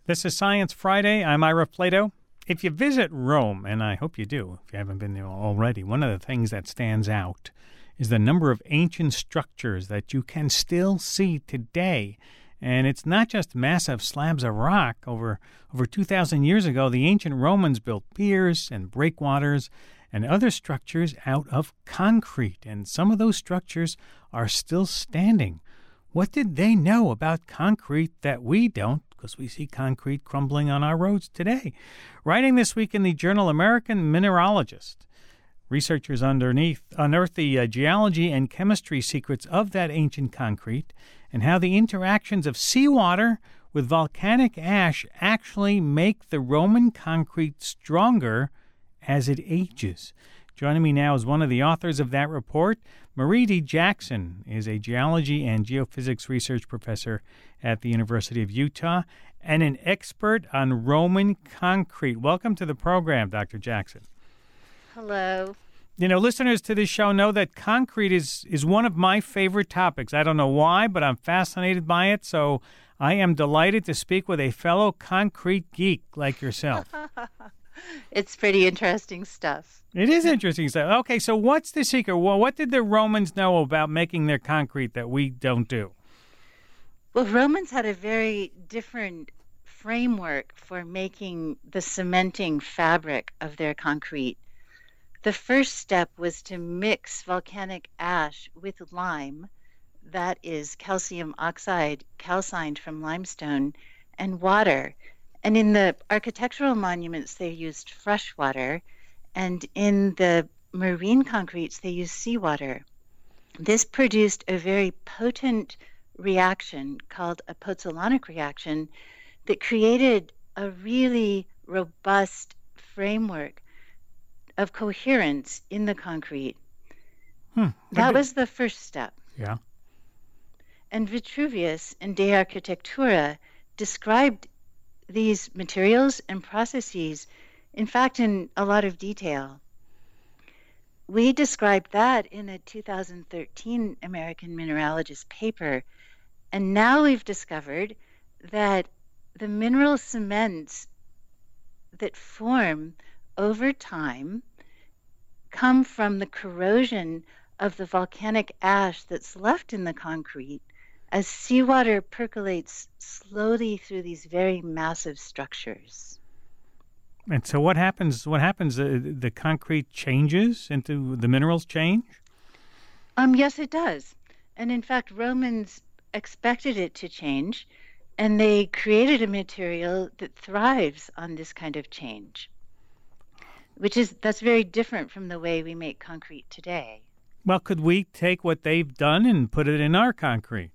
This is Science Friday. I'm Ira Plato. If you visit Rome, and I hope you do if you haven't been there already, one of the things that stands out is the number of ancient structures that you can still see today. And it's not just massive slabs of rock. Over 2,000 years ago, the ancient Romans built piers and breakwaters and other structures out of concrete. And some of those structures are still standing. What did they know about concrete that we don't? Because we see concrete crumbling on our roads today. Writing this week in the journal American Mineralogist, researchers unearth the geology and chemistry secrets of that ancient concrete and how the interactions of seawater with volcanic ash actually make the Roman concrete stronger as it ages. Joining me now is one of the authors of that report. Marie D. Jackson is a geology and geophysics research professor at the University of Utah and an expert on Roman concrete. Welcome to the program, Dr. Jackson. Hello. You know, listeners to this show know that concrete is one of my favorite topics. I don't know why, but I'm fascinated by it, so I am delighted to speak with a fellow concrete geek like yourself. It's pretty interesting stuff. It is interesting stuff. Okay, so what's the secret? Well, what did the Romans know about making their concrete that we don't do? Well, Romans had a very different framework for making the cementing fabric of their concrete. The first step was to mix volcanic ash with lime, that is calcium oxide calcined from limestone, and water. And in the architectural monuments, they used fresh water, and in the marine concretes, they used seawater. This produced a very potent reaction called a pozzolanic reaction that created a really robust framework of coherence in the concrete. That was the first step. Yeah. And Vitruvius in De Architectura described these materials and processes, in fact, in a lot of detail. We described that in a 2013 American Mineralogist paper, and now we've discovered that the mineral cements that form over time come from the corrosion of the volcanic ash that's left in the concrete as seawater percolates slowly through these very massive structures. And so what happens? The concrete changes into the minerals change? Yes, it does. And in fact, Romans expected it to change, and they created a material that thrives on this kind of change, that's very different from the way we make concrete today. Well, could we take what they've done and put it in our concrete?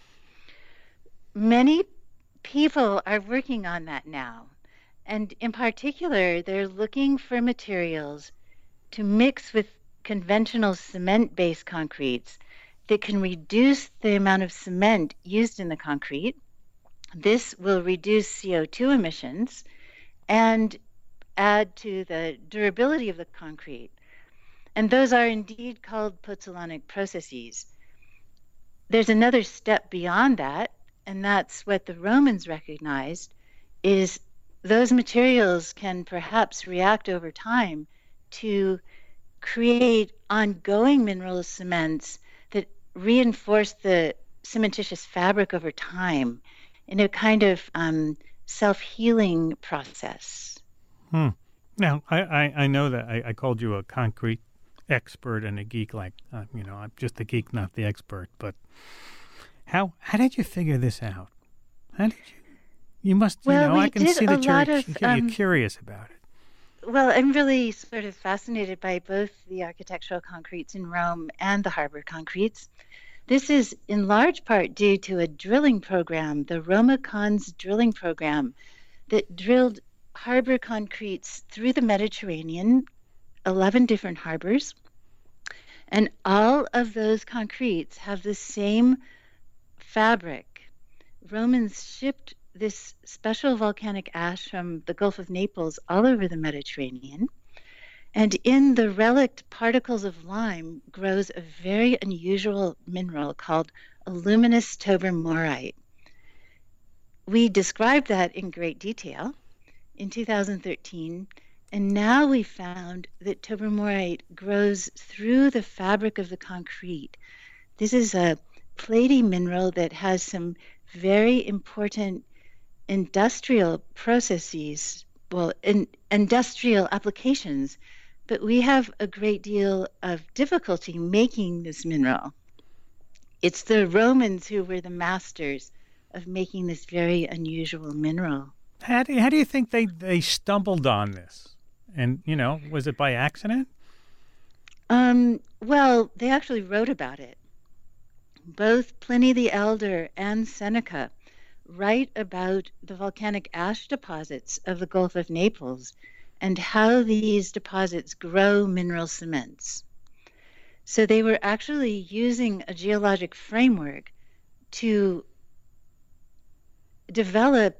Many people are working on that now. And in particular, they're looking for materials to mix with conventional cement-based concretes that can reduce the amount of cement used in the concrete. This will reduce CO2 emissions and add to the durability of the concrete. And those are indeed called pozzolanic processes. There's another step beyond that, and that's what the Romans recognized, is those materials can perhaps react over time to create ongoing mineral cements that reinforce the cementitious fabric over time in a kind of self-healing process. Now, I know that I called you a concrete expert and a geek, I'm just a geek, not the expert, but how did you figure this out? How did you must, I can see that you're curious about it. Well, I'm really sort of fascinated by both the architectural concretes in Rome and the harbor concretes. This is in large part due to a drilling program, the Romacons drilling program, that drilled harbor concretes through the Mediterranean, 11 different harbors. And all of those concretes have the same fabric. Romans shipped this special volcanic ash from the Gulf of Naples all over the Mediterranean. And in the relict particles of lime grows a very unusual mineral called aluminous tobermorite. we described that in great detail in 2013, and now we found that tobermorite grows through the fabric of the concrete. This is a platy mineral that has some very important industrial processes, industrial applications, but we have a great deal of difficulty making this mineral. It's the Romans who were the masters of making this very unusual mineral. How do you think they stumbled on this? And, was it by accident? Well, they actually wrote about it. Both Pliny the Elder and Seneca write about the volcanic ash deposits of the Gulf of Naples and how these deposits grow mineral cements. So they were actually using a geologic framework to develop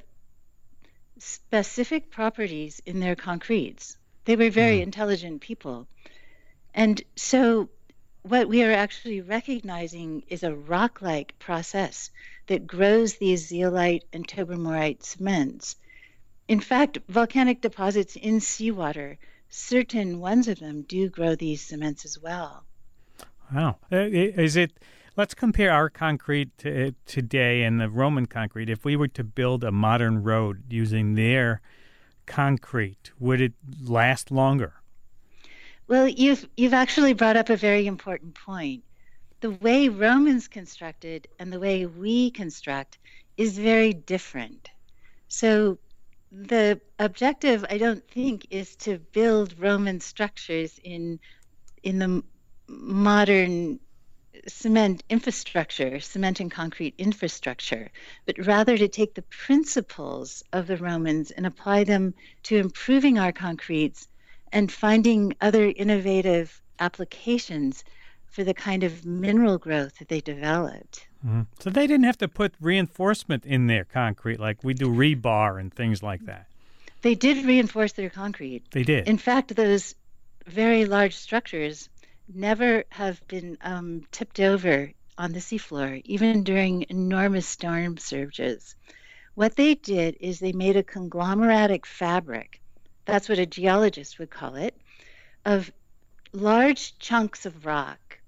specific properties in their concretes. They were very intelligent people. And so what we are actually recognizing is a rock-like process that grows these zeolite and tobermorite cements. In fact, volcanic deposits in seawater, certain ones of them do grow these cements as well. Wow. Let's compare our concrete today and the Roman concrete. If we were to build a modern road using their concrete, would it last longer? Well, you've actually brought up a very important point. The way Romans constructed and the way we construct is very different. So the objective, I don't think, is to build Roman structures in the modern cement and concrete infrastructure, but rather to take the principles of the Romans and apply them to improving our concretes and finding other innovative applications for the kind of mineral growth that they developed. Mm-hmm. So they didn't have to put reinforcement in their concrete like we do rebar and things like that. They did reinforce their concrete. They did. In fact, those very large structures never have been tipped over on the seafloor, even during enormous storm surges. What they did is they made a conglomeratic fabric, that's what a geologist would call it, of large chunks of rock,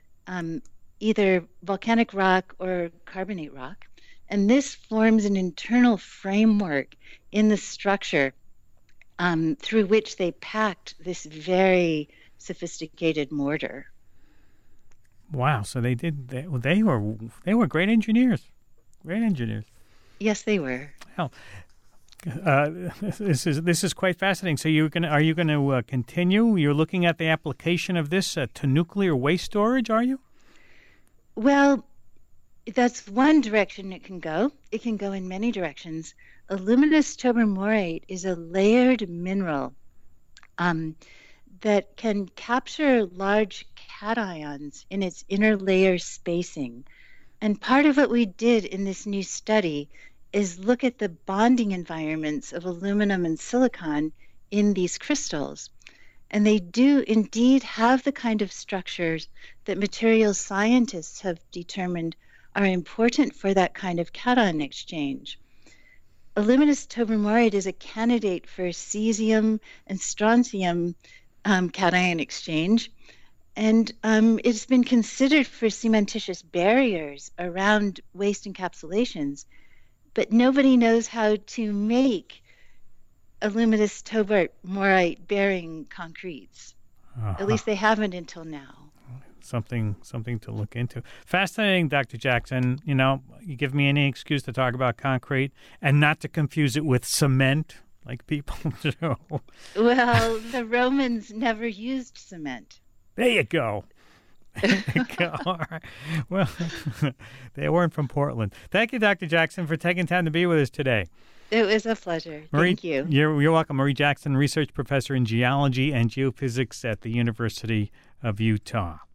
either volcanic rock or carbonate rock, and this forms an internal framework in the structure through which they packed this very sophisticated mortar. Wow! So they were great engineers. Great engineers. Yes, they were. Well, this is quite fascinating. So are you going to continue? You're looking at the application of this to nuclear waste storage, are you? Well, that's one direction it can go. It can go in many directions. Aluminous tobermorite is a layered mineral that can capture large cations in its inner layer spacing. And part of what we did in this new study is look at the bonding environments of aluminum and silicon in these crystals. And they do indeed have the kind of structures that materials scientists have determined are important for that kind of cation exchange. Aluminous tobermorite is a candidate for cesium and strontium cation exchange, and it's been considered for cementitious barriers around waste encapsulations, but nobody knows how to make aluminous tobermorite bearing concretes. At least they haven't until now. Something to look into. Fascinating, Dr. Jackson. You give me any excuse to talk about concrete and not to confuse it with cement like people do. Well, the Romans never used cement. There you go. There you go. All right. Well, they weren't from Portland. Thank you, Dr. Jackson, for taking time to be with us today. It was a pleasure. Thank you. You're welcome. Marie Jackson, research professor in geology and geophysics at the University of Utah.